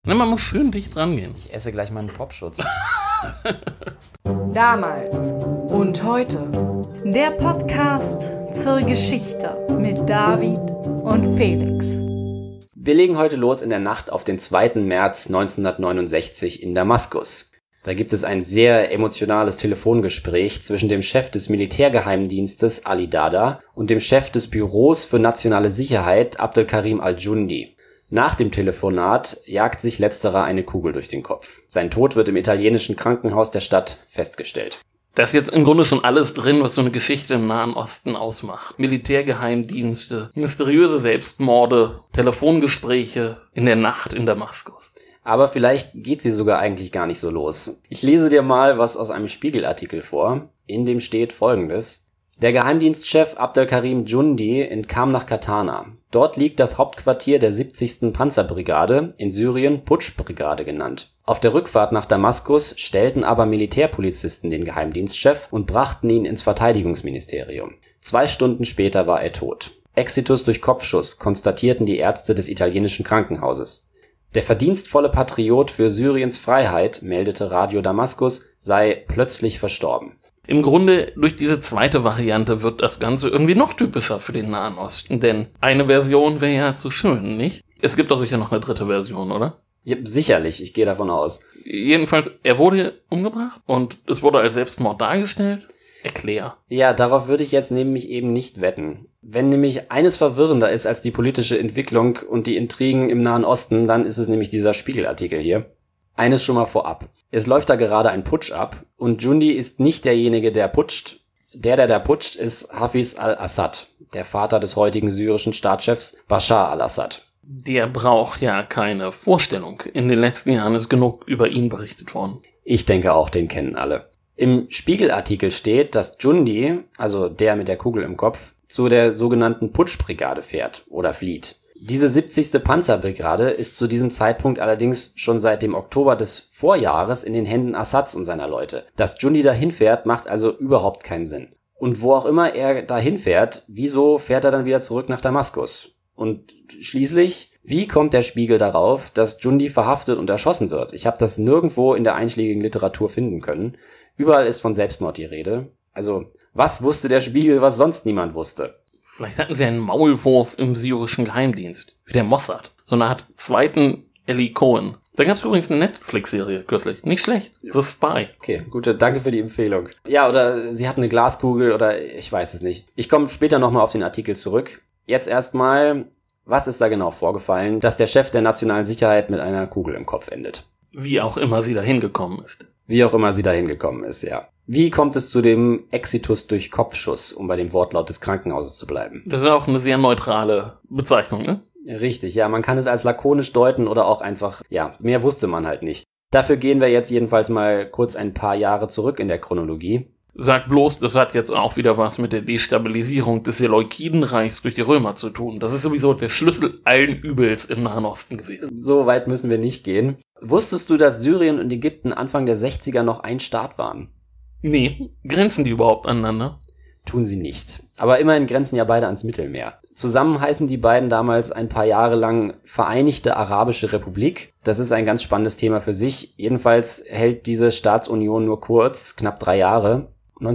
Ne, man muss schön dicht dran gehen. Ich esse gleich meinen Popschutz. Damals und heute. Der Podcast zur Geschichte mit David und Felix. Wir legen heute los in der Nacht auf den 2. März 1969 in Damaskus. Da gibt es ein sehr emotionales Telefongespräch zwischen dem Chef des Militärgeheimdienstes Ali Dada und dem Chef des Büros für nationale Sicherheit Abdelkarim al-Jundi. Nach dem Telefonat jagt sich letzterer eine Kugel durch den Kopf. Sein Tod wird im italienischen Krankenhaus der Stadt festgestellt. Da ist jetzt im Grunde schon alles drin, was so eine Geschichte im Nahen Osten ausmacht. Militärgeheimdienste, mysteriöse Selbstmorde, Telefongespräche in der Nacht in Damaskus. Aber vielleicht geht sie sogar eigentlich gar nicht so los. Ich lese dir mal was aus einem Spiegelartikel vor, in dem steht Folgendes. Der Geheimdienstchef Abdelkarim Jundi entkam nach Katana. Dort liegt das Hauptquartier der 70. Panzerbrigade, in Syrien Putschbrigade genannt. Auf der Rückfahrt nach Damaskus stellten aber Militärpolizisten den Geheimdienstchef und brachten ihn ins Verteidigungsministerium. 2 Stunden später war er tot. Exitus durch Kopfschuss, konstatierten die Ärzte des italienischen Krankenhauses. Der verdienstvolle Patriot für Syriens Freiheit, meldete Radio Damaskus, sei plötzlich verstorben. Im Grunde, durch diese zweite Variante wird das Ganze irgendwie noch typischer für den Nahen Osten, denn eine Version wäre ja zu schön, nicht? Es gibt doch sicher noch eine dritte Version, oder? Ja, sicherlich, ich gehe davon aus. Jedenfalls, er wurde umgebracht und es wurde als Selbstmord dargestellt. Erklär. Ja, darauf würde ich jetzt nämlich eben nicht wetten. Wenn nämlich eines verwirrender ist als die politische Entwicklung und die Intrigen im Nahen Osten, dann ist es nämlich dieser Spiegelartikel hier. Eines schon mal vorab. Es läuft da gerade ein Putsch ab und Jundi ist nicht derjenige, der putscht. Der putscht, ist Hafiz al-Assad, der Vater des heutigen syrischen Staatschefs Bashar al-Assad. Der braucht ja keine Vorstellung. In den letzten Jahren ist genug über ihn berichtet worden. Ich denke auch, den kennen alle. Im Spiegelartikel steht, dass Jundi, also der mit der Kugel im Kopf, zu der sogenannten Putschbrigade fährt oder flieht. Diese 70. Panzerbrigade ist zu diesem Zeitpunkt allerdings schon seit dem Oktober des Vorjahres in den Händen Assads und seiner Leute. Dass Jundi dahin fährt, macht also überhaupt keinen Sinn. Und wo auch immer er dahin fährt, wieso fährt er dann wieder zurück nach Damaskus? Und schließlich, wie kommt der Spiegel darauf, dass Jundi verhaftet und erschossen wird? Ich habe das nirgendwo in der einschlägigen Literatur finden können. Überall ist von Selbstmord die Rede. Also, was wusste der Spiegel, was sonst niemand wusste? Vielleicht hatten sie einen Maulwurf im syrischen Geheimdienst, wie der Mossad. So eine Art zweiten Eli Cohen. Da gab es übrigens eine Netflix-Serie kürzlich. Nicht schlecht. The Spy. Okay, gut, danke für die Empfehlung. Ja, oder sie hatten eine Glaskugel oder ich weiß es nicht. Ich komme später nochmal auf den Artikel zurück. Jetzt erstmal, was ist da genau vorgefallen, dass der Chef der nationalen Sicherheit mit einer Kugel im Kopf endet? Wie auch immer sie da hingekommen ist. Wie auch immer sie da hingekommen ist, ja. Wie kommt es zu dem Exitus durch Kopfschuss, um bei dem Wortlaut des Krankenhauses zu bleiben? Das ist auch eine sehr neutrale Bezeichnung, ne? Richtig, ja, man kann es als lakonisch deuten oder auch einfach, ja, mehr wusste man halt nicht. Dafür gehen wir jetzt jedenfalls mal kurz ein paar Jahre zurück in der Chronologie. Sag bloß, das hat jetzt auch wieder was mit der Destabilisierung des Seleukidenreichs durch die Römer zu tun. Das ist sowieso der Schlüssel allen Übels im Nahen Osten gewesen. So weit müssen wir nicht gehen. Wusstest du, dass Syrien und Ägypten Anfang der 60er noch ein Staat waren? Nee, grenzen die überhaupt aneinander? Tun sie nicht. Aber immerhin grenzen ja beide ans Mittelmeer. Zusammen heißen die beiden damals ein paar Jahre lang Vereinigte Arabische Republik. Das ist ein ganz spannendes Thema für sich. Jedenfalls hält diese Staatsunion nur kurz, knapp 3 Jahre.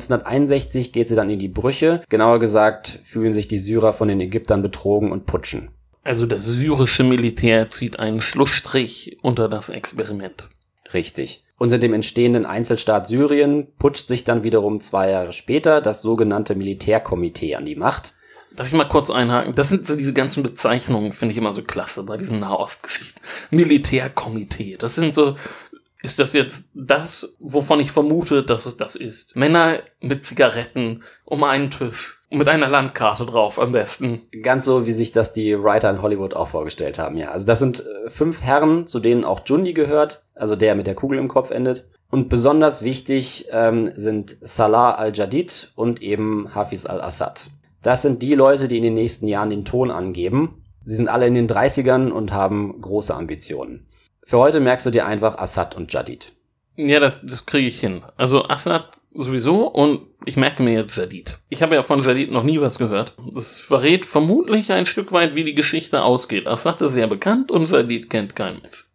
1961 geht sie dann in die Brüche. Genauer gesagt fühlen sich die Syrer von den Ägyptern betrogen und putschen. Also das syrische Militär zieht einen Schlussstrich unter das Experiment. Richtig. Unter dem entstehenden Einzelstaat Syrien putscht sich dann wiederum 2 Jahre später das sogenannte Militärkomitee an die Macht. Darf ich mal kurz einhaken? Das sind so diese ganzen Bezeichnungen, finde ich immer so klasse bei diesen Nahostgeschichten. Militärkomitee, das sind so... Ist das jetzt das, wovon ich vermute, dass es das ist? Männer mit Zigaretten um einen Tisch und mit einer Landkarte drauf am besten. Ganz so, wie sich das die Writer in Hollywood auch vorgestellt haben, ja. Also das sind 5 Herren, zu denen auch Jundi gehört, also der mit der Kugel im Kopf endet. Und besonders wichtig sind Salah al-Jadid und eben Hafiz al-Assad. Das sind die Leute, die in den nächsten Jahren den Ton angeben. Sie sind alle in den 30ern und haben große Ambitionen. Für heute merkst du dir einfach Assad und Jadid. Ja, das kriege ich hin. Also Assad sowieso und ich merke mir jetzt Jadid. Ich habe ja von Jadid noch nie was gehört. Das verrät vermutlich ein Stück weit, wie die Geschichte ausgeht. Assad ist sehr bekannt und Jadid kennt kein Mensch.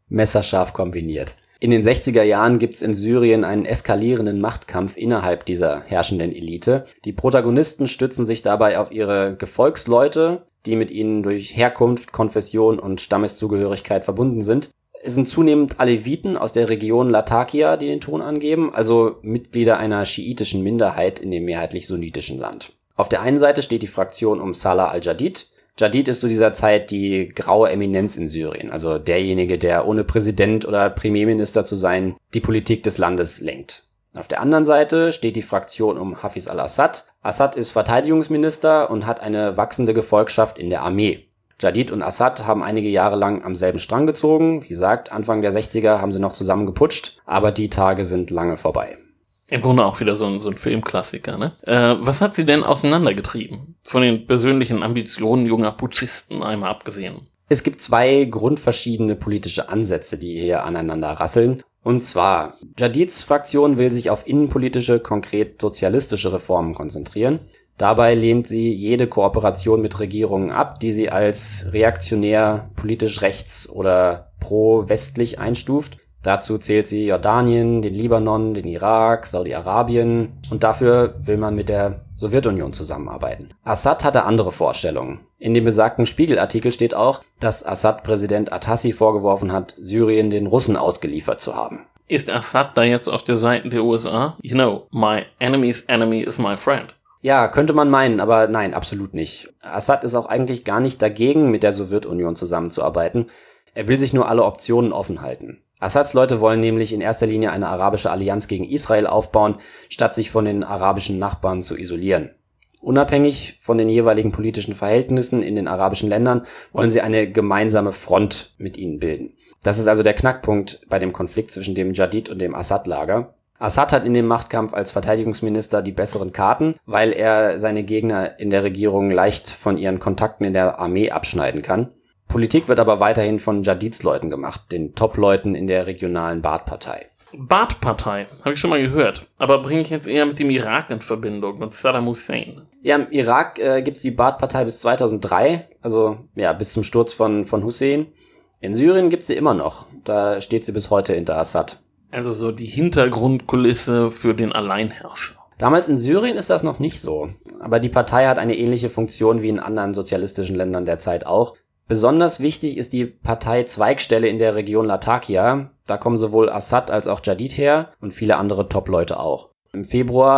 Messerscharf kombiniert. In den 60er Jahren gibt's in Syrien einen eskalierenden Machtkampf innerhalb dieser herrschenden Elite. Die Protagonisten stützen sich dabei auf ihre Gefolgsleute, die mit ihnen durch Herkunft, Konfession und Stammeszugehörigkeit verbunden sind. Es sind zunehmend Aleviten aus der Region Latakia, die den Ton angeben, also Mitglieder einer schiitischen Minderheit in dem mehrheitlich sunnitischen Land. Auf der einen Seite steht die Fraktion um Salah al-Jadid. Jadid ist zu dieser Zeit die graue Eminenz in Syrien, also derjenige, der ohne Präsident oder Premierminister zu sein, die Politik des Landes lenkt. Auf der anderen Seite steht die Fraktion um Hafiz al-Assad. Assad ist Verteidigungsminister und hat eine wachsende Gefolgschaft in der Armee. Jadid und Assad haben einige Jahre lang am selben Strang gezogen. Wie gesagt, Anfang der 60er haben sie noch zusammen geputscht, aber die Tage sind lange vorbei. Im Grunde auch wieder so ein Filmklassiker, ne? Was hat sie denn auseinandergetrieben? Von den persönlichen Ambitionen junger Putschisten einmal abgesehen. Es gibt zwei grundverschiedene politische Ansätze, die hier aneinander rasseln. Und zwar, Jadids Fraktion will sich auf innenpolitische, konkret sozialistische Reformen konzentrieren. Dabei lehnt sie jede Kooperation mit Regierungen ab, die sie als reaktionär, politisch rechts oder pro-westlich einstuft. Dazu zählt sie Jordanien, den Libanon, den Irak, Saudi-Arabien und dafür will man mit der Sowjetunion zusammenarbeiten. Assad hatte andere Vorstellungen. In dem besagten Spiegel-Artikel steht auch, dass Assad Präsident Atassi vorgeworfen hat, Syrien den Russen ausgeliefert zu haben. Ist Assad da jetzt auf der Seite der USA? You know, my enemy's enemy is my friend. Ja, könnte man meinen, aber nein, absolut nicht. Assad ist auch eigentlich gar nicht dagegen, mit der Sowjetunion zusammenzuarbeiten. Er will sich nur alle Optionen offen halten. Assads Leute wollen nämlich in erster Linie eine arabische Allianz gegen Israel aufbauen, statt sich von den arabischen Nachbarn zu isolieren. Unabhängig von den jeweiligen politischen Verhältnissen in den arabischen Ländern wollen sie eine gemeinsame Front mit ihnen bilden. Das ist also der Knackpunkt bei dem Konflikt zwischen dem Jadid und dem Assad-Lager. Assad hat in dem Machtkampf als Verteidigungsminister die besseren Karten, weil er seine Gegner in der Regierung leicht von ihren Kontakten in der Armee abschneiden kann. Politik wird aber weiterhin von Jadids Leuten gemacht, den Top-Leuten in der regionalen Baath-Partei. Baath-Partei, habe ich schon mal gehört, aber bringe ich jetzt eher mit dem Irak in Verbindung, mit Saddam Hussein. Ja, im Irak gibt's die Baath-Partei bis 2003, also ja bis zum Sturz von Hussein. In Syrien gibt's sie immer noch, da steht sie bis heute hinter Assad. Also so die Hintergrundkulisse für den Alleinherrscher. Damals in Syrien ist das noch nicht so, aber die Partei hat eine ähnliche Funktion wie in anderen sozialistischen Ländern der Zeit auch. Besonders wichtig ist die Partei-Zweigstelle in der Region Latakia. Da kommen sowohl Assad als auch Jadid her und viele andere Top-Leute auch. Im Februar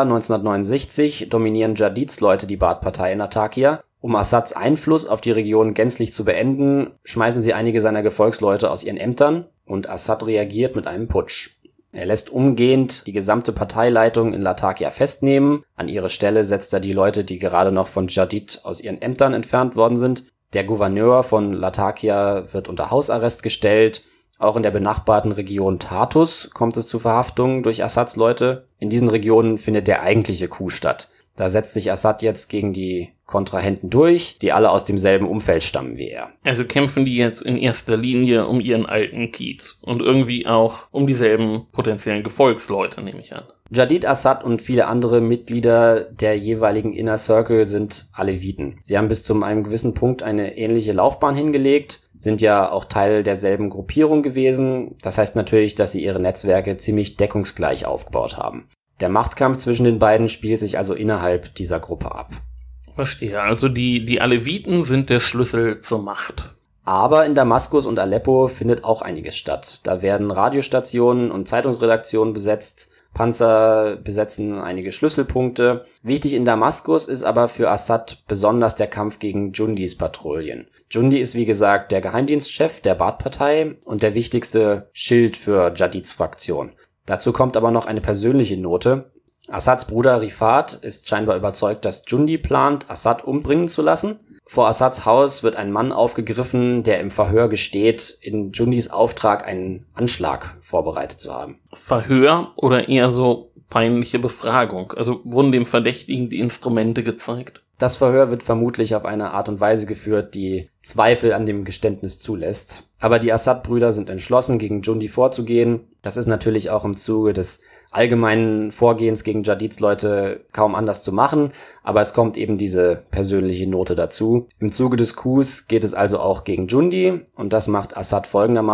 1969 dominieren Jadids Leute die Baath-Partei in Latakia. Um Assads Einfluss auf die Region gänzlich zu beenden, schmeißen sie einige seiner Gefolgsleute aus ihren Ämtern und Assad reagiert mit einem Putsch. Er lässt umgehend die gesamte Parteileitung in Latakia festnehmen. An ihre Stelle setzt er die Leute, die gerade noch von Jadid aus ihren Ämtern entfernt worden sind. Der Gouverneur von Latakia wird unter Hausarrest gestellt. Auch in der benachbarten Region Tartus kommt es zu Verhaftungen durch Assads Leute. In diesen Regionen findet der eigentliche Coup statt. Da setzt sich Assad jetzt gegen die Kontrahenten durch, die alle aus demselben Umfeld stammen wie er. Also kämpfen die jetzt in erster Linie um ihren alten Kiez und irgendwie auch um dieselben potenziellen Gefolgsleute, nehme ich an. Jadid Assad und viele andere Mitglieder der jeweiligen Inner Circle sind Aleviten. Sie haben bis zu einem gewissen Punkt eine ähnliche Laufbahn hingelegt, sind ja auch Teil derselben Gruppierung gewesen. Das heißt natürlich, dass sie ihre Netzwerke ziemlich deckungsgleich aufgebaut haben. Der Machtkampf zwischen den beiden spielt sich also innerhalb dieser Gruppe ab. Verstehe, also die Aleviten sind der Schlüssel zur Macht. Aber in Damaskus und Aleppo findet auch einiges statt. Da werden Radiostationen und Zeitungsredaktionen besetzt, Panzer besetzen einige Schlüsselpunkte. Wichtig in Damaskus ist aber für Assad besonders der Kampf gegen Dschundis Patrouillen. Djundi ist wie gesagt der Geheimdienstchef der Baath-Partei und der wichtigste Schild für Jadids Fraktion. Dazu kommt aber noch eine persönliche Note. Assads Bruder Rifat ist scheinbar überzeugt, dass Djundi plant, Assad umbringen zu lassen. Vor Assads Haus wird ein Mann aufgegriffen, der im Verhör gesteht, in Djundis Auftrag einen Anschlag vorbereitet zu haben. Verhör oder eher so peinliche Befragung? Also wurden dem Verdächtigen die Instrumente gezeigt? Das Verhör wird vermutlich auf eine Art und Weise geführt, die Zweifel an dem Geständnis zulässt. Aber die Assad-Brüder sind entschlossen, gegen Djundi vorzugehen. Das ist natürlich auch im Zuge des allgemeinen Vorgehens gegen Jadids Leute kaum anders zu machen, aber es kommt eben diese persönliche Note dazu. Im Zuge des Coups geht es also auch gegen Djundi und das macht Assad folgendermaßen.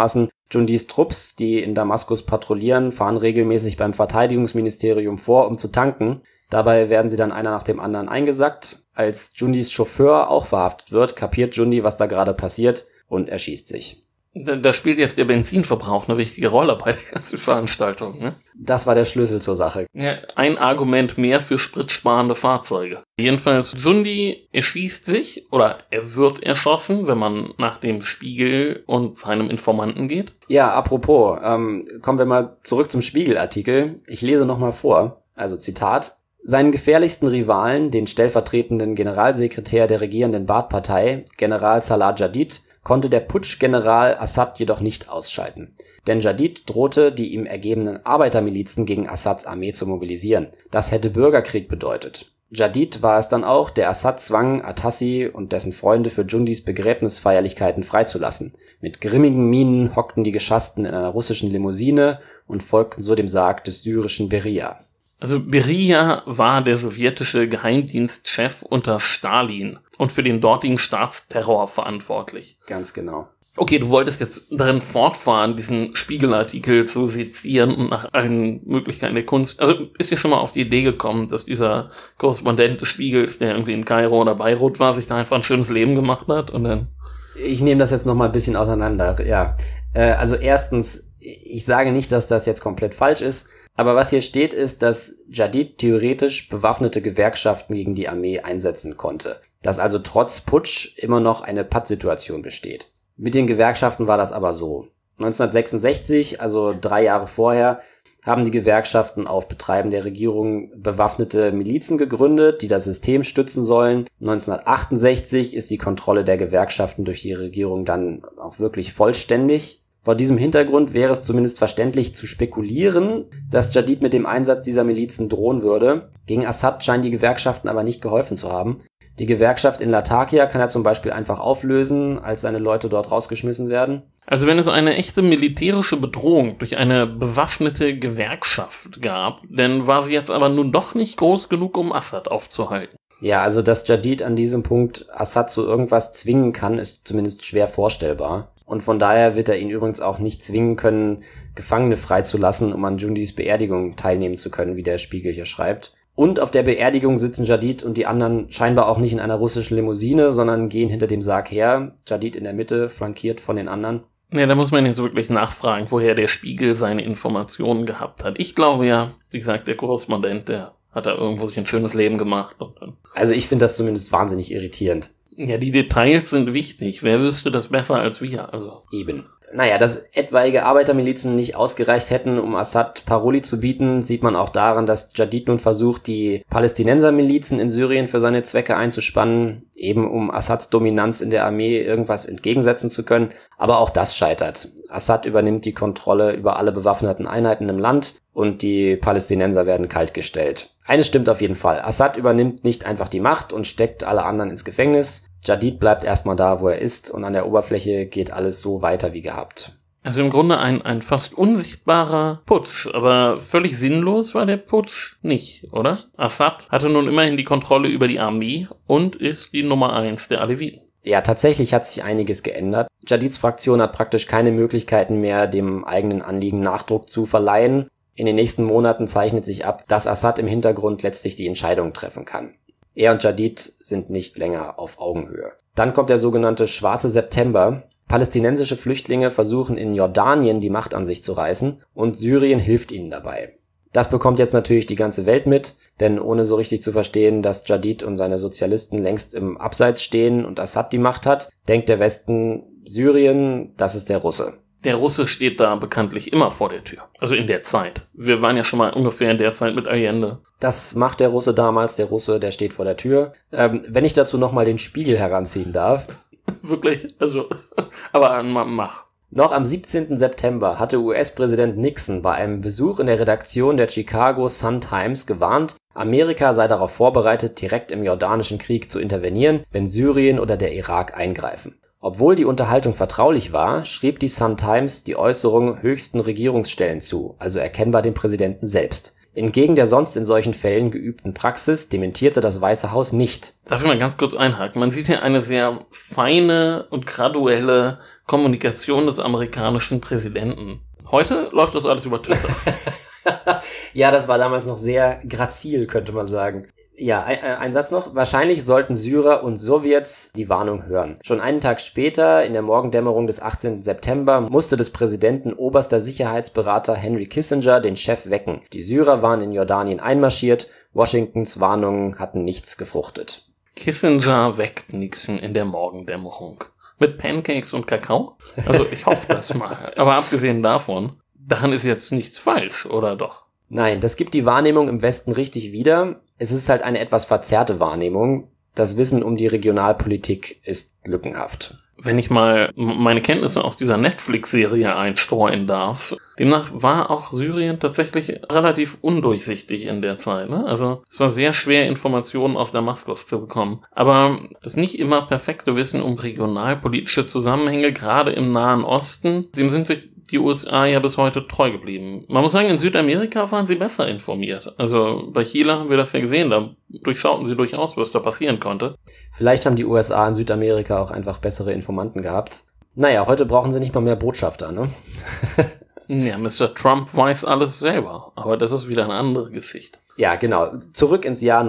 Jundis Trupps, die in Damaskus patrouillieren, fahren regelmäßig beim Verteidigungsministerium vor, um zu tanken. Dabei werden sie dann einer nach dem anderen eingesackt. Als Jundis Chauffeur auch verhaftet wird, kapiert Jundi, was da gerade passiert und erschießt sich. Da spielt jetzt der Benzinverbrauch eine wichtige Rolle bei der ganzen Veranstaltung, ne? Das war der Schlüssel zur Sache. Ja, ein Argument mehr für spritsparende Fahrzeuge. Jedenfalls, Jundi erschießt sich, oder er wird erschossen, wenn man nach dem Spiegel und seinem Informanten geht. Ja, apropos, kommen wir mal zurück zum Spiegelartikel. Ich lese nochmal vor, also Zitat. Seinen gefährlichsten Rivalen, den stellvertretenden Generalsekretär der regierenden Baath-Partei, General Salah Jadid, konnte der Putschgeneral Assad jedoch nicht ausschalten. Denn Jadid drohte, die ihm ergebenen Arbeitermilizen gegen Assads Armee zu mobilisieren. Das hätte Bürgerkrieg bedeutet. Jadid war es dann auch, der Assad zwang, Atassi und dessen Freunde für Jundis Begräbnisfeierlichkeiten freizulassen. Mit grimmigen Mienen hockten die Geschassten in einer russischen Limousine und folgten so dem Sarg des syrischen Beria. Also Beria war der sowjetische Geheimdienstchef unter Stalin und für den dortigen Staatsterror verantwortlich. Ganz genau. Okay, du wolltest jetzt darin fortfahren, diesen Spiegelartikel zu sezieren und nach allen Möglichkeiten der Kunst. Also ist dir schon mal auf die Idee gekommen, dass dieser Korrespondent des Spiegels, der irgendwie in Kairo oder Beirut war, sich da einfach ein schönes Leben gemacht hat und dann... Ich nehme das jetzt noch mal ein bisschen auseinander, ja. Also erstens, ich sage nicht, dass das jetzt komplett falsch ist, aber was hier steht, ist, dass Jadid theoretisch bewaffnete Gewerkschaften gegen die Armee einsetzen konnte. Dass also trotz Putsch immer noch eine Pattsituation besteht. Mit den Gewerkschaften war das aber so. 1966, also 3 Jahre vorher, haben die Gewerkschaften auf Betreiben der Regierung bewaffnete Milizen gegründet, die das System stützen sollen. 1968 ist die Kontrolle der Gewerkschaften durch die Regierung dann auch wirklich vollständig. Vor diesem Hintergrund wäre es zumindest verständlich zu spekulieren, dass Jadid mit dem Einsatz dieser Milizen drohen würde. Gegen Assad scheinen die Gewerkschaften aber nicht geholfen zu haben. Die Gewerkschaft in Latakia kann er zum Beispiel einfach auflösen, als seine Leute dort rausgeschmissen werden. Also wenn es eine echte militärische Bedrohung durch eine bewaffnete Gewerkschaft gab, dann war sie jetzt aber nun doch nicht groß genug, um Assad aufzuhalten. Ja, also dass Jadid an diesem Punkt Assad zu irgendwas zwingen kann, ist zumindest schwer vorstellbar. Und von daher wird er ihn übrigens auch nicht zwingen können, Gefangene freizulassen, um an Jundis Beerdigung teilnehmen zu können, wie der Spiegel hier schreibt. Und auf der Beerdigung sitzen Jadid und die anderen scheinbar auch nicht in einer russischen Limousine, sondern gehen hinter dem Sarg her. Jadid in der Mitte, flankiert von den anderen. Ja, da muss man jetzt wirklich nachfragen, woher der Spiegel seine Informationen gehabt hat. Ich glaube ja, wie gesagt, der Korrespondent, der hat da irgendwo sich ein schönes Leben gemacht. Und dann also ich finde das zumindest wahnsinnig irritierend. ja, die Details sind wichtig. Wer wüsste das besser als wir? Also Eben. Naja, dass etwaige Arbeitermilizen nicht ausgereicht hätten, um Assad Paroli zu bieten, sieht man auch daran, dass Jadid nun versucht, die Palästinensermilizen in Syrien für seine Zwecke einzuspannen, eben um Assads Dominanz in der Armee irgendwas entgegensetzen zu können. Aber auch das scheitert. Assad übernimmt die Kontrolle über alle bewaffneten Einheiten im Land und die Palästinenser werden kaltgestellt. Eines stimmt auf jeden Fall. Assad übernimmt nicht einfach die Macht und steckt alle anderen ins Gefängnis. Jadid bleibt erstmal da, wo er ist, und an der Oberfläche geht alles so weiter wie gehabt. Also im Grunde ein fast unsichtbarer Putsch, aber völlig sinnlos war der Putsch nicht, oder? Assad hatte nun immerhin die Kontrolle über die Armee und ist die Nummer 1 der Aleviten. Ja, tatsächlich hat sich einiges geändert. Jadids Fraktion hat praktisch keine Möglichkeiten mehr, dem eigenen Anliegen Nachdruck zu verleihen. In den nächsten Monaten zeichnet sich ab, dass Assad im Hintergrund letztlich die Entscheidung treffen kann. Er und Jadid sind nicht länger auf Augenhöhe. Dann kommt der sogenannte Schwarze September. Palästinensische Flüchtlinge versuchen in Jordanien die Macht an sich zu reißen und Syrien hilft ihnen dabei. Das bekommt jetzt natürlich die ganze Welt mit, denn ohne so richtig zu verstehen, dass Jadid und seine Sozialisten längst im Abseits stehen und Assad die Macht hat, denkt der Westen, Syrien, das ist der Russe. Der Russe steht da bekanntlich immer vor der Tür. Also in der Zeit. Wir waren ja schon mal ungefähr in der Zeit mit Allende. Das macht der Russe damals. Der Russe, der steht vor der Tür. Wenn ich dazu nochmal den Spiegel heranziehen darf. Wirklich? Also, aber mach. Noch am 17. September hatte US-Präsident Nixon bei einem Besuch in der Redaktion der Chicago Sun-Times gewarnt, Amerika sei darauf vorbereitet, direkt im jordanischen Krieg zu intervenieren, wenn Syrien oder der Irak eingreifen. Obwohl die Unterhaltung vertraulich war, schrieb die Sun-Times die Äußerung höchsten Regierungsstellen zu, also erkennbar dem Präsidenten selbst. Entgegen der sonst in solchen Fällen geübten Praxis dementierte das Weiße Haus nicht. Darf ich mal ganz kurz einhaken? Man sieht hier eine sehr feine und graduelle Kommunikation des amerikanischen Präsidenten. Heute läuft das alles über Twitter. Ja, das war damals noch sehr grazil, könnte man sagen. Ja, ein Satz noch. Wahrscheinlich sollten Syrer und Sowjets die Warnung hören. Schon einen Tag später, in der Morgendämmerung des 18. September, musste des Präsidenten oberster Sicherheitsberater Henry Kissinger den Chef wecken. Die Syrer waren in Jordanien einmarschiert. Washingtons Warnungen hatten nichts gefruchtet. Kissinger weckt Nixon in der Morgendämmerung. Mit Pancakes und Kakao? Also ich hoffe das mal. Aber abgesehen davon, daran ist jetzt nichts falsch, oder doch? Nein, das gibt die Wahrnehmung im Westen richtig wieder. Es ist halt eine etwas verzerrte Wahrnehmung. Das Wissen um die Regionalpolitik ist lückenhaft. Wenn ich mal meine Kenntnisse aus dieser Netflix-Serie einstreuen darf, demnach war auch Syrien tatsächlich relativ undurchsichtig in der Zeit, ne? Also es war sehr schwer, Informationen aus Damaskus zu bekommen. Aber das nicht immer perfekte Wissen um regionalpolitische Zusammenhänge, gerade im Nahen Osten, dem sind sich die USA ja bis heute treu geblieben. Man muss sagen, in Südamerika waren sie besser informiert. Also bei Chile haben wir das ja gesehen, da durchschauten sie durchaus, was da passieren konnte. Vielleicht haben die USA in Südamerika auch einfach bessere Informanten gehabt. Naja, heute brauchen sie nicht mal mehr Botschafter, ne? Ja, Mr. Trump weiß alles selber, aber das ist wieder eine andere Geschichte. Ja, genau. Zurück ins Jahr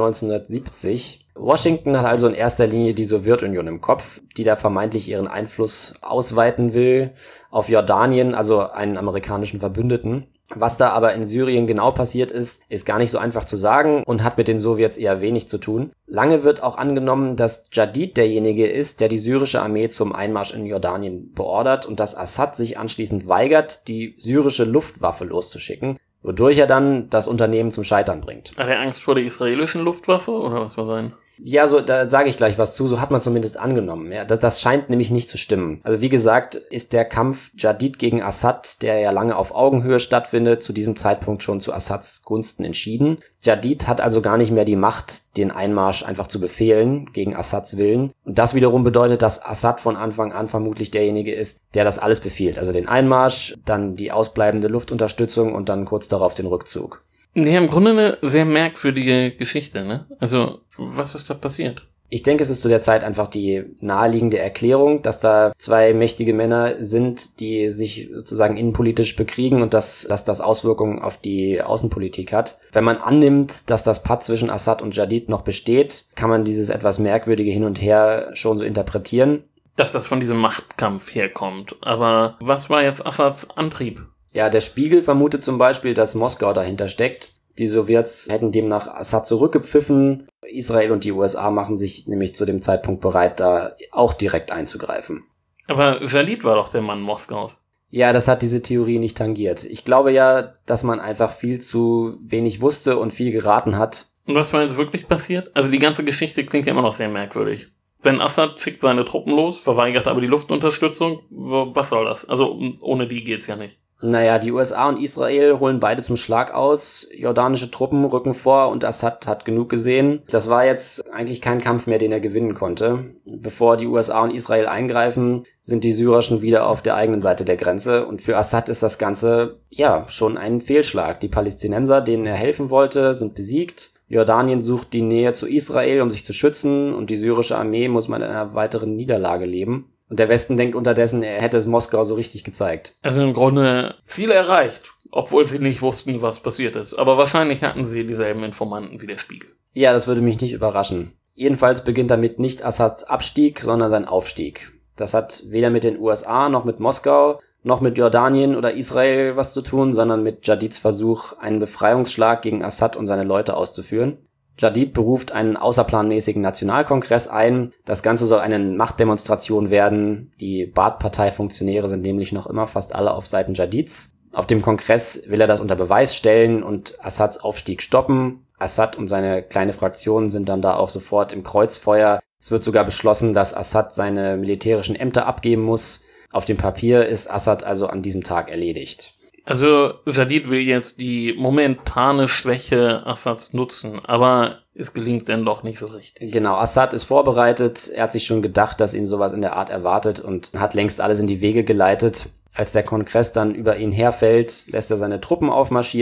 1970. Washington hat also in erster Linie die Sowjetunion im Kopf, die da vermeintlich ihren Einfluss ausweiten will auf Jordanien, also einen amerikanischen Verbündeten. Was da aber in Syrien genau passiert ist gar nicht so einfach zu sagen und hat mit den Sowjets eher wenig zu tun. Lange wird auch angenommen, dass Jadid derjenige ist, der die syrische Armee zum Einmarsch in Jordanien beordert und dass Assad sich anschließend weigert, die syrische Luftwaffe loszuschicken, wodurch er dann das Unternehmen zum Scheitern bringt. Hat er Angst vor der israelischen Luftwaffe oder was war sein? Ja, so, da sage ich gleich was zu, so hat man zumindest angenommen. Ja, das scheint nämlich nicht zu stimmen. Also wie gesagt, ist der Kampf Jadid gegen Assad, der ja lange auf Augenhöhe stattfindet, zu diesem Zeitpunkt schon zu Assads Gunsten entschieden. Jadid hat also gar nicht mehr die Macht, den Einmarsch einfach zu befehlen, gegen Assads Willen. Und das wiederum bedeutet, dass Assad von Anfang an vermutlich derjenige ist, der das alles befiehlt. Also den Einmarsch, dann die ausbleibende Luftunterstützung und dann kurz darauf den Rückzug. Nee, im Grunde eine sehr merkwürdige Geschichte, ne? Also, was ist da passiert? Ich denke, es ist zu der Zeit einfach die naheliegende Erklärung, dass da zwei mächtige Männer sind, die sich sozusagen innenpolitisch bekriegen und dass das Auswirkungen auf die Außenpolitik hat. Wenn man annimmt, dass das Patt zwischen Assad und Jadid noch besteht, kann man dieses etwas merkwürdige Hin und Her schon so interpretieren. Dass das von diesem Machtkampf herkommt. Aber was war jetzt Assads Antrieb? Ja, der Spiegel vermutet zum Beispiel, dass Moskau dahinter steckt. Die Sowjets hätten demnach Assad zurückgepfiffen. Israel und die USA machen sich nämlich zu dem Zeitpunkt bereit, da auch direkt einzugreifen. Aber Jadid war doch der Mann Moskaus. Ja, das hat diese Theorie nicht tangiert. Ich glaube ja, dass man einfach viel zu wenig wusste und viel geraten hat. Und was war jetzt wirklich passiert? Also die ganze Geschichte klingt ja immer noch sehr merkwürdig. Wenn Assad schickt seine Truppen los, verweigert aber die Luftunterstützung, was soll das? Also ohne die geht's ja nicht. Naja, die USA und Israel holen beide zum Schlag aus, jordanische Truppen rücken vor und Assad hat genug gesehen. Das war jetzt eigentlich kein Kampf mehr, den er gewinnen konnte. Bevor die USA und Israel eingreifen, sind die Syrer schon wieder auf der eigenen Seite der Grenze und für Assad ist das Ganze, ja, schon ein Fehlschlag. Die Palästinenser, denen er helfen wollte, sind besiegt. Jordanien sucht die Nähe zu Israel, um sich zu schützen und die syrische Armee muss mit einer weiteren Niederlage leben. Und der Westen denkt unterdessen, er hätte es Moskau so richtig gezeigt. Also im Grunde Ziel erreicht, obwohl sie nicht wussten, was passiert ist. Aber wahrscheinlich hatten sie dieselben Informanten wie der Spiegel. Ja, das würde mich nicht überraschen. Jedenfalls beginnt damit nicht Assads Abstieg, sondern sein Aufstieg. Das hat weder mit den USA noch mit Moskau noch mit Jordanien oder Israel was zu tun, sondern mit Jadids Versuch, einen Befreiungsschlag gegen Assad und seine Leute auszuführen. Jadid beruft einen außerplanmäßigen Nationalkongress ein. Das Ganze soll eine Machtdemonstration werden. Die Baath-Partei-Funktionäre sind nämlich noch immer fast alle auf Seiten Jadids. Auf dem Kongress will er das unter Beweis stellen und Assads Aufstieg stoppen. Assad und seine kleine Fraktion sind dann da auch sofort im Kreuzfeuer. Es wird sogar beschlossen, dass Assad seine militärischen Ämter abgeben muss. Auf dem Papier ist Assad also an diesem Tag erledigt. Also Jadid will jetzt die momentane Schwäche Assads nutzen, aber es gelingt denn doch nicht so richtig. Genau, Assad ist vorbereitet, er hat sich schon gedacht, dass ihn sowas in der Art erwartet und hat längst alles in die Wege geleitet. Als der Kongress dann über ihn herfällt, lässt er seine Truppen aufmarschieren.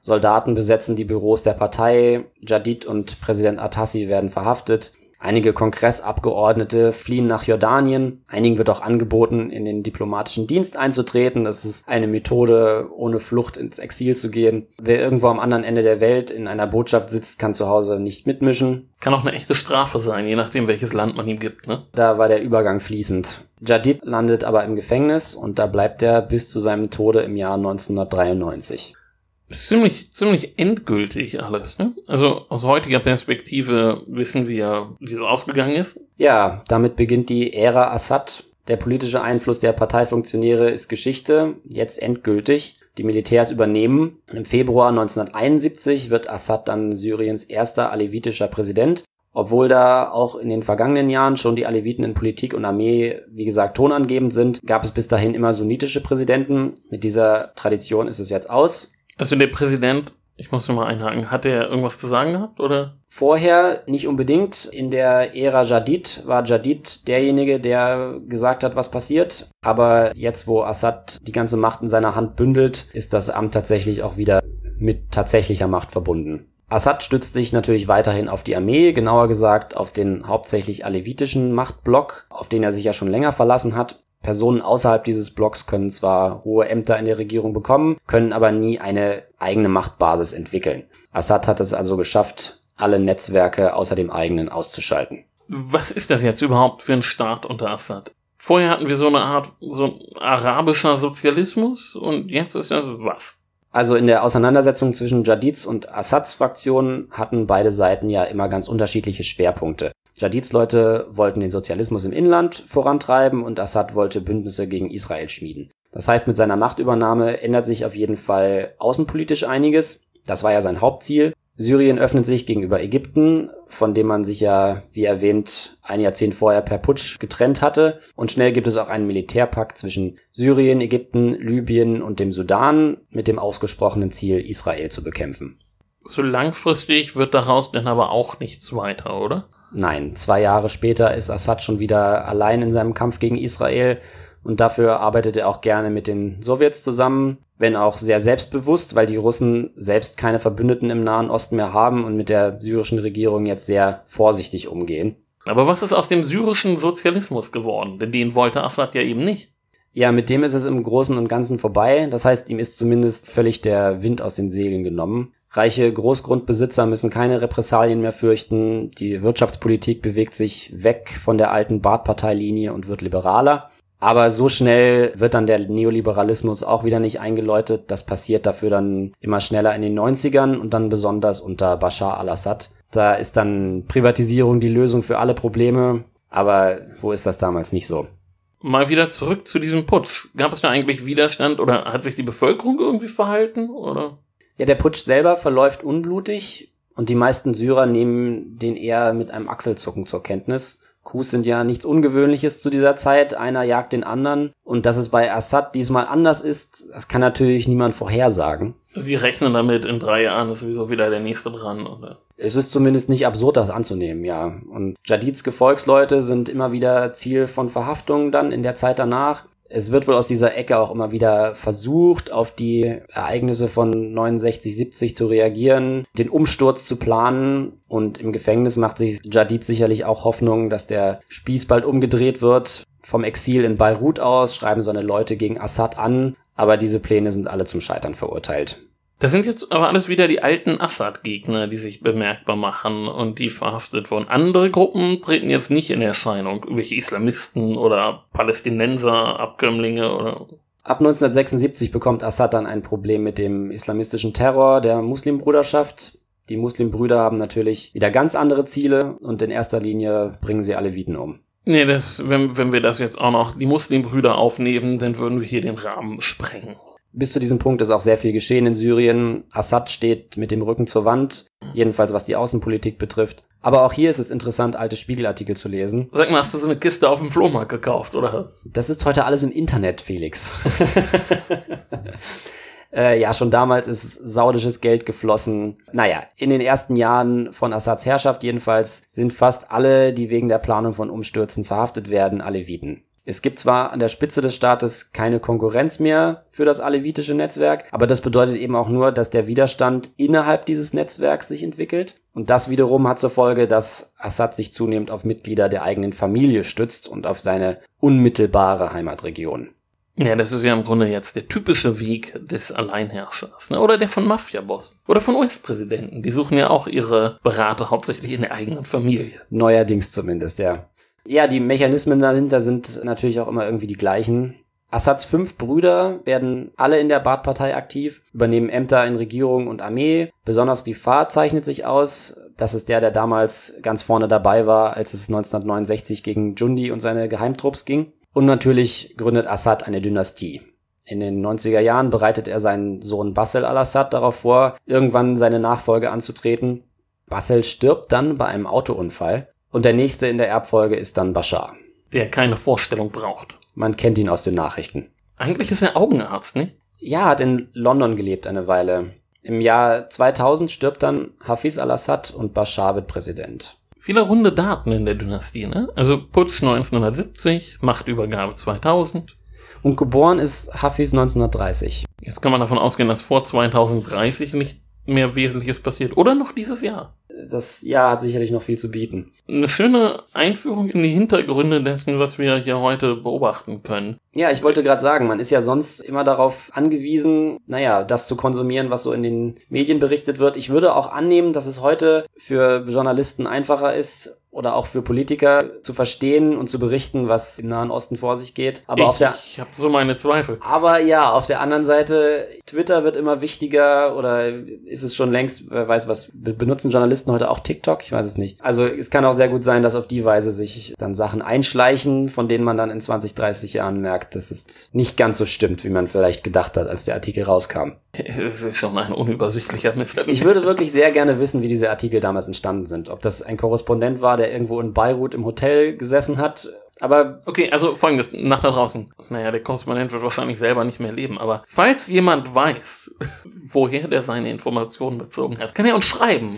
Soldaten besetzen die Büros der Partei, Jadid und Präsident Atassi werden verhaftet. Einige Kongressabgeordnete fliehen nach Jordanien. Einigen wird auch angeboten, in den diplomatischen Dienst einzutreten. Das ist eine Methode, ohne Flucht ins Exil zu gehen. Wer irgendwo am anderen Ende der Welt in einer Botschaft sitzt, kann zu Hause nicht mitmischen. Kann auch eine echte Strafe sein, je nachdem, welches Land man ihm gibt, ne? Da war der Übergang fließend. Jadid landet aber im Gefängnis und da bleibt er bis zu seinem Tode im Jahr 1993. Ziemlich endgültig alles, ne? Also aus heutiger Perspektive wissen wir, wie es ausgegangen ist. Ja, damit beginnt die Ära Assad. Der politische Einfluss der Parteifunktionäre ist Geschichte, jetzt endgültig. Die Militärs übernehmen. Im Februar 1971 wird Assad dann Syriens erster alevitischer Präsident. Obwohl da auch in den vergangenen Jahren schon die Aleviten in Politik und Armee, wie gesagt, tonangebend sind, gab es bis dahin immer sunnitische Präsidenten. Mit dieser Tradition ist es jetzt aus. Also der Präsident, ich muss noch mal einhaken, hat er irgendwas zu sagen gehabt, oder? Vorher nicht unbedingt. In der Ära Jadid war Jadid derjenige, der gesagt hat, was passiert. Aber jetzt, wo Assad die ganze Macht in seiner Hand bündelt, ist das Amt tatsächlich auch wieder mit tatsächlicher Macht verbunden. Assad stützt sich natürlich weiterhin auf die Armee, genauer gesagt auf den hauptsächlich alevitischen Machtblock, auf den er sich ja schon länger verlassen hat. Personen außerhalb dieses Blocks können zwar hohe Ämter in der Regierung bekommen, können aber nie eine eigene Machtbasis entwickeln. Assad hat es also geschafft, alle Netzwerke außer dem eigenen auszuschalten. Was ist das jetzt überhaupt für ein Staat unter Assad? Vorher hatten wir so eine Art, so arabischer Sozialismus und jetzt ist das was? Also in der Auseinandersetzung zwischen Jadids und Assads Fraktionen hatten beide Seiten ja immer ganz unterschiedliche Schwerpunkte. Jadids Leute wollten den Sozialismus im Inland vorantreiben und Assad wollte Bündnisse gegen Israel schmieden. Das heißt, mit seiner Machtübernahme ändert sich auf jeden Fall außenpolitisch einiges. Das war ja sein Hauptziel. Syrien öffnet sich gegenüber Ägypten, von dem man sich ja, wie erwähnt, ein Jahrzehnt vorher per Putsch getrennt hatte. Und schnell gibt es auch einen Militärpakt zwischen Syrien, Ägypten, Libyen und dem Sudan mit dem ausgesprochenen Ziel, Israel zu bekämpfen. So langfristig wird daraus dann aber auch nichts weiter, oder? Nein, 2 Jahre später ist Assad schon wieder allein in seinem Kampf gegen Israel und dafür arbeitet er auch gerne mit den Sowjets zusammen, wenn auch sehr selbstbewusst, weil die Russen selbst keine Verbündeten im Nahen Osten mehr haben und mit der syrischen Regierung jetzt sehr vorsichtig umgehen. Aber was ist aus dem syrischen Sozialismus geworden? Denn den wollte Assad ja eben nicht. Ja, mit dem ist es im Großen und Ganzen vorbei. Das heißt, ihm ist zumindest völlig der Wind aus den Segeln genommen. Reiche Großgrundbesitzer müssen keine Repressalien mehr fürchten. Die Wirtschaftspolitik bewegt sich weg von der alten Baath-Partei-Linie und wird liberaler. Aber so schnell wird dann der Neoliberalismus auch wieder nicht eingeläutet. Das passiert dafür dann immer schneller in den 90ern und dann besonders unter Bashar al-Assad. Da ist dann Privatisierung die Lösung für alle Probleme. Aber wo ist das damals nicht so? Mal wieder zurück zu diesem Putsch. Gab es da eigentlich Widerstand oder hat sich die Bevölkerung irgendwie verhalten, oder? Ja, der Putsch selber verläuft unblutig und die meisten Syrer nehmen den eher mit einem Achselzucken zur Kenntnis. Coups sind ja nichts Ungewöhnliches zu dieser Zeit, einer jagt den anderen. Und dass es bei Assad diesmal anders ist, das kann natürlich niemand vorhersagen. Die rechnen damit, in 3 Jahren ist sowieso wieder der nächste dran, oder? Es ist zumindest nicht absurd, das anzunehmen, ja. Und Jadids Gefolgsleute sind immer wieder Ziel von Verhaftungen dann in der Zeit danach. Es wird wohl aus dieser Ecke auch immer wieder versucht, auf die Ereignisse von 69, 70 zu reagieren, den Umsturz zu planen. Und im Gefängnis macht sich Jadid sicherlich auch Hoffnung, dass der Spieß bald umgedreht wird. Vom Exil in Beirut aus schreiben seine Leute gegen Assad an, aber diese Pläne sind alle zum Scheitern verurteilt. Das sind jetzt aber alles wieder die alten Assad-Gegner, die sich bemerkbar machen und die verhaftet wurden. Andere Gruppen treten jetzt nicht in Erscheinung, irgendwelche Islamisten oder Palästinenser, Abkömmlinge oder... Ab 1976 bekommt Assad dann ein Problem mit dem islamistischen Terror der Muslimbruderschaft. Die Muslimbrüder haben natürlich wieder ganz andere Ziele und in erster Linie bringen sie Aleviten um. Nee, wenn wir das jetzt auch noch die Muslimbrüder aufnehmen, dann würden wir hier den Rahmen sprengen. Bis zu diesem Punkt ist auch sehr viel geschehen in Syrien. Assad steht mit dem Rücken zur Wand, jedenfalls was die Außenpolitik betrifft. Aber auch hier ist es interessant, alte Spiegelartikel zu lesen. Sag mal, hast du so eine Kiste auf dem Flohmarkt gekauft, oder? Das ist heute alles im Internet, Felix. Ja, schon damals ist saudisches Geld geflossen. Naja, in den ersten Jahren von Assads Herrschaft jedenfalls sind fast alle, die wegen der Planung von Umstürzen verhaftet werden, Aleviten. Es gibt zwar an der Spitze des Staates keine Konkurrenz mehr für das alevitische Netzwerk, aber das bedeutet eben auch nur, dass der Widerstand innerhalb dieses Netzwerks sich entwickelt. Und das wiederum hat zur Folge, dass Assad sich zunehmend auf Mitglieder der eigenen Familie stützt und auf seine unmittelbare Heimatregion. Ja, das ist ja im Grunde jetzt der typische Weg des Alleinherrschers, ne? Oder der von Mafia-Bossen. Oder von US-Präsidenten. Die suchen ja auch ihre Berater hauptsächlich in der eigenen Familie. Neuerdings zumindest, ja. Ja, die Mechanismen dahinter sind natürlich auch immer irgendwie die gleichen. Assads 5 Brüder werden alle in der Baath-Partei aktiv, übernehmen Ämter in Regierung und Armee. Besonders Rifat zeichnet sich aus. Das ist der damals ganz vorne dabei war, als es 1969 gegen Jundi und seine Geheimtrupps ging. Und natürlich gründet Assad eine Dynastie. In den 90er Jahren bereitet er seinen Sohn Bassel al-Assad darauf vor, irgendwann seine Nachfolge anzutreten. Bassel stirbt dann bei einem Autounfall. Und der nächste in der Erbfolge ist dann Bashar. Der keine Vorstellung braucht. Man kennt ihn aus den Nachrichten. Eigentlich ist er Augenarzt, nicht? Ja, hat in London gelebt eine Weile. Im Jahr 2000 stirbt dann Hafiz al-Assad und Bashar wird Präsident. Viele runde Daten in der Dynastie, ne? Also Putsch 1970, Machtübergabe 2000. Und geboren ist Hafiz 1930. Jetzt kann man davon ausgehen, dass vor 2030 nicht mehr Wesentliches passiert. Oder noch dieses Jahr. Das Jahr hat sicherlich noch viel zu bieten. Eine schöne Einführung in die Hintergründe dessen, was wir hier heute beobachten können. Ja, ich wollte gerade sagen, man ist ja sonst immer darauf angewiesen, das zu konsumieren, was so in den Medien berichtet wird. Ich würde auch annehmen, dass es heute für Journalisten einfacher ist, oder auch für Politiker zu verstehen und zu berichten, was im Nahen Osten vor sich geht. Aber ich habe so meine Zweifel. Aber ja, auf der anderen Seite, Twitter wird immer wichtiger oder ist es schon längst, wer weiß was, benutzen Journalisten heute auch TikTok? Ich weiß es nicht. Also es kann auch sehr gut sein, dass auf die Weise sich dann Sachen einschleichen, von denen man dann in 20, 30 Jahren merkt, dass es nicht ganz so stimmt, wie man vielleicht gedacht hat, als der Artikel rauskam. Es ist schon ein unübersichtlicher Mist. Ich würde wirklich sehr gerne wissen, wie diese Artikel damals entstanden sind. Ob das ein Korrespondent war, der irgendwo in Beirut im Hotel gesessen hat. Aber okay, also folgendes, nach da draußen. Der Korrespondent wird wahrscheinlich selber nicht mehr leben, aber falls jemand weiß, woher der seine Informationen bezogen hat, kann er uns schreiben.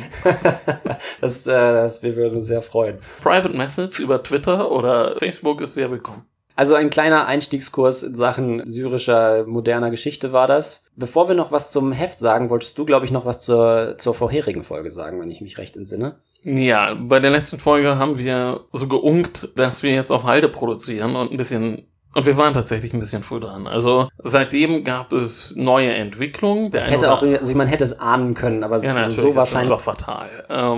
Wir würden uns sehr freuen. Private Message über Twitter oder Facebook ist sehr willkommen. Also ein kleiner Einstiegskurs in Sachen syrischer moderner Geschichte war das. Bevor wir noch was zum Heft sagen, wolltest du, glaube ich, noch was zur vorherigen Folge sagen, wenn ich mich recht entsinne. Ja, bei der letzten Folge haben wir so geunkt, dass wir jetzt auf Halde produzieren und wir waren tatsächlich ein bisschen früh dran. Also seitdem gab es neue Entwicklungen. Man hätte es ahnen können, aber ja, so wahrscheinlich. Das war doch fatal.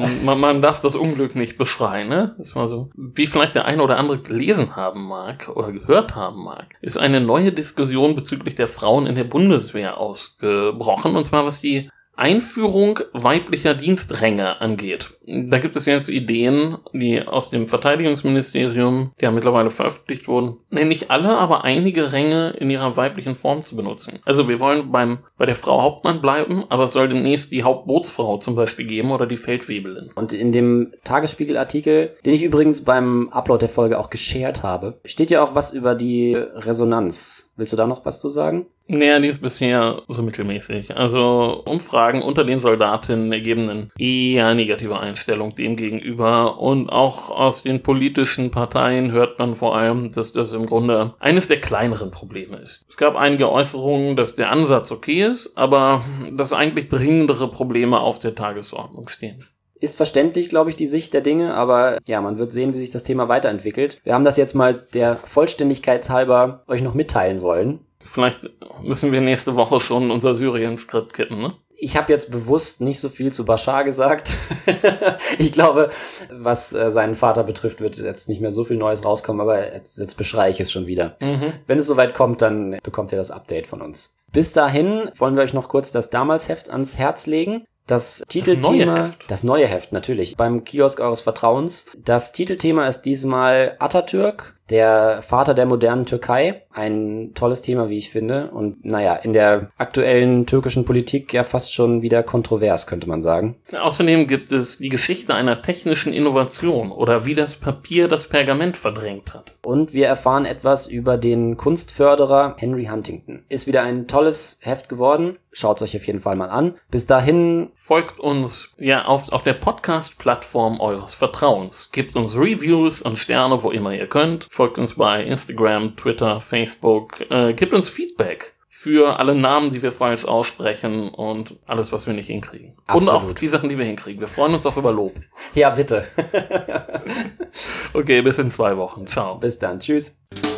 Man darf das Unglück nicht beschreien, ne? Das war so. Wie vielleicht der eine oder andere gelesen haben mag oder gehört haben mag, ist eine neue Diskussion bezüglich der Frauen in der Bundeswehr ausgebrochen. Und zwar was die Einführung weiblicher Dienstränge angeht. Da gibt es jetzt Ideen, die aus dem Verteidigungsministerium, die ja mittlerweile veröffentlicht wurden, nicht alle, aber einige Ränge in ihrer weiblichen Form zu benutzen. Also wir wollen bei der Frau Hauptmann bleiben, aber es soll demnächst die Hauptbootsfrau zum Beispiel geben oder die Feldwebelin. Und in dem Tagesspiegel-Artikel, den ich übrigens beim Upload der Folge auch geshared habe, steht ja auch was über die Resonanz. Willst du da noch was zu sagen? Naja, die ist bisher so mittelmäßig. Also Umfragen unter den Soldatinnen ergeben eine eher negative Einstellung dem gegenüber. Und auch aus den politischen Parteien hört man vor allem, dass das im Grunde eines der kleineren Probleme ist. Es gab einige Äußerungen, dass der Ansatz okay ist, aber dass eigentlich dringendere Probleme auf der Tagesordnung stehen. Ist verständlich, glaube ich, die Sicht der Dinge, aber ja, man wird sehen, wie sich das Thema weiterentwickelt. Wir haben das jetzt mal der Vollständigkeit halber euch noch mitteilen wollen. Vielleicht müssen wir nächste Woche schon unser Syrien-Skript kippen, ne? Ich habe jetzt bewusst nicht so viel zu Bashar gesagt. Ich glaube, was seinen Vater betrifft, wird jetzt nicht mehr so viel Neues rauskommen, aber jetzt beschreie ich es schon wieder. Wenn es soweit kommt, dann bekommt ihr das Update von uns. Bis dahin wollen wir euch noch kurz das Damals-Heft ans Herz legen. Das Titelthema, das neue Heft natürlich, beim Kiosk eures Vertrauens. Das Titelthema ist diesmal Atatürk, der Vater der modernen Türkei. Ein tolles Thema, wie ich finde. Und in der aktuellen türkischen Politik ja fast schon wieder kontrovers, könnte man sagen. Außerdem gibt es die Geschichte einer technischen Innovation oder wie das Papier das Pergament verdrängt hat. Und wir erfahren etwas über den Kunstförderer Henry Huntington. Ist wieder ein tolles Heft geworden. Schaut es euch auf jeden Fall mal an. Bis dahin folgt uns auf der Podcast-Plattform eures Vertrauens. Gebt uns Reviews und Sterne, wo immer ihr könnt. folgt uns bei Instagram, Twitter, Facebook, gibt uns Feedback für alle Namen, die wir falsch aussprechen und alles, was wir nicht hinkriegen. Absolut. Und auch die Sachen, die wir hinkriegen. Wir freuen uns auch über Lob. Ja, bitte. Okay, bis in 2 Wochen. Ciao. Bis dann. Tschüss.